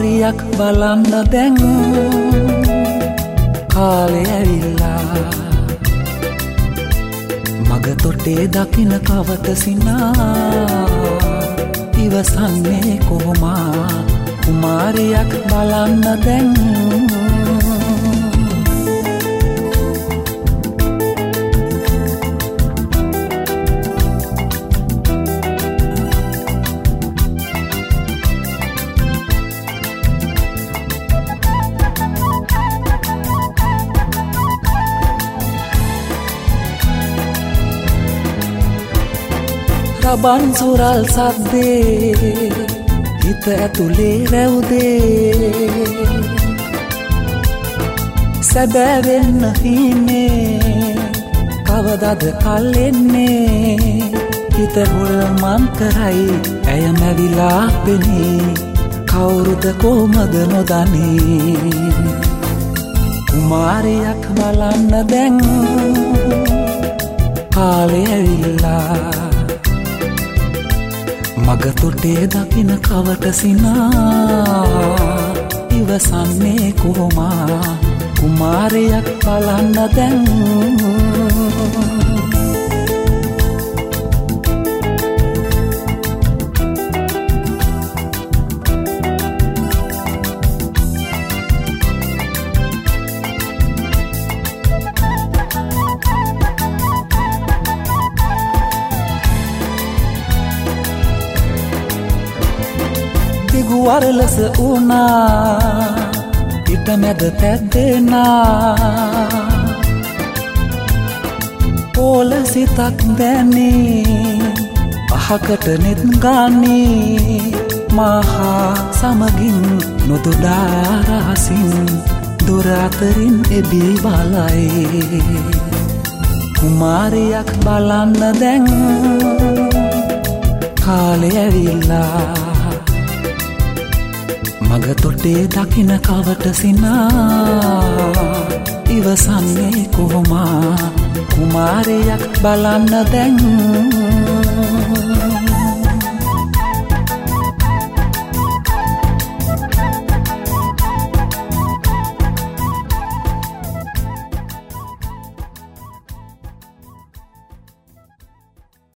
කුමාරියක් බලන්න දැන් කාලේ ඇවිල්ලා මග තොටේ දකින කවත සිනා ඉවසන්නේ කොහොමා කුමාරියක් බලන්න දැන් රබන් සුරල් සද්දේ හිත ඇතුලේ රැවුදේ සැබෑවෙන්න හිනේ කවදද කල්ෙන්නේ හිත හොල්මන් කරයි ඇය මැවිලා පෙනී කවුරුද කොහමද නොදනී කුමාරියක් බලන්න දැන් කාලේ ඇවිල්ලා මග තොටේ දකින කවට සිනා ඉවසන්නේ කොහොමා කුමාරියක් බලන්න දැන් වරලස වුණා හිත මැද තැද්දෙනා පොළ සිතක් දැනේ අහකට නෙත් ගානේ මහා සමගින් නොදොඩා රහසින් දොර අතරින් එබී බලයි කුමාරියක් බලන්න දැන් කාලේ ඇවිල්ලා මග තොටේ දකින කවට සිනා ඉවසන්නේ කොහොමා කුමාරියක් බලන්න දැන්